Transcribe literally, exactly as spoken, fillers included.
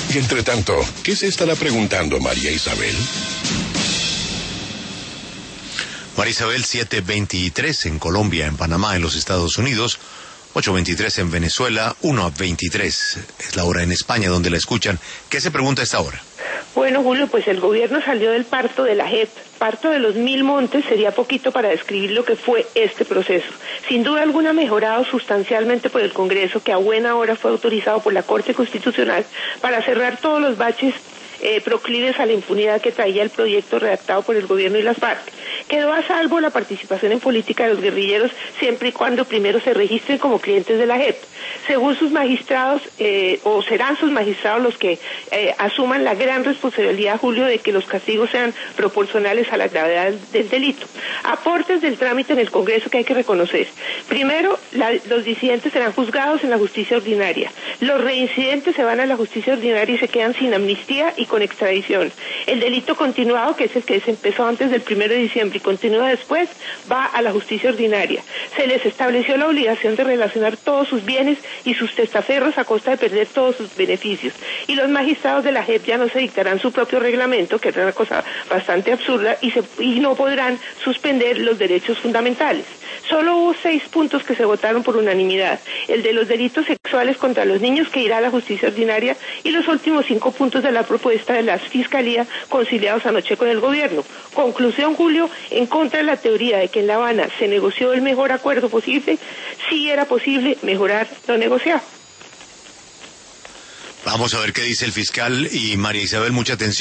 Y entre tanto, ¿qué se estará preguntando María Isabel? María Isabel, siete veintitrés en Colombia, en Panamá, en los Estados Unidos, ocho veintitrés en Venezuela, uno veintitrés es la hora en España donde la escuchan. ¿Qué se pregunta a esta hora? Bueno, Julio, pues el gobierno salió del parto de la J E P. Parto de los mil montes sería poquito para describir lo que fue este proceso. Sin duda alguna mejorado sustancialmente por el Congreso, que a buena hora fue autorizado por la Corte Constitucional para cerrar todos los baches Eh, proclives a la impunidad que traía el proyecto redactado por el gobierno y las FARC. Quedó a salvo la participación en política de los guerrilleros siempre y cuando primero se registren como clientes de la J E P. Según sus magistrados, eh, o serán sus magistrados los que eh, asuman la gran responsabilidad, Julio, de que los castigos sean proporcionales a la gravedad del delito. Aportes del trámite en el Congreso que hay que reconocer. Primero, la, los disidentes serán juzgados en la justicia ordinaria. Los reincidentes se van a la justicia ordinaria y se quedan sin amnistía y con extradición. El delito continuado, que es el que se empezó antes del primero de diciembre y continúa después, va a la justicia ordinaria. Se les estableció la obligación de relacionar todos sus bienes y sus testaferros a costa de perder todos sus beneficios. Y los magistrados de la J E P ya no se dictarán su propio reglamento, que es una cosa bastante absurda, y, se, y no podrán suspender los derechos fundamentales. Solo hubo seis puntos que se votaron por unanimidad. El de los delitos sexuales contra los niños, que irá a la justicia ordinaria, y los últimos cinco puntos de la propuesta de la Fiscalía conciliados anoche con el gobierno. Conclusión, Julio, en contra de la teoría de que en La Habana se negoció el mejor acuerdo posible, sí era posible mejorar lo negociado. Vamos a ver qué dice el fiscal y María Isabel, mucha atención.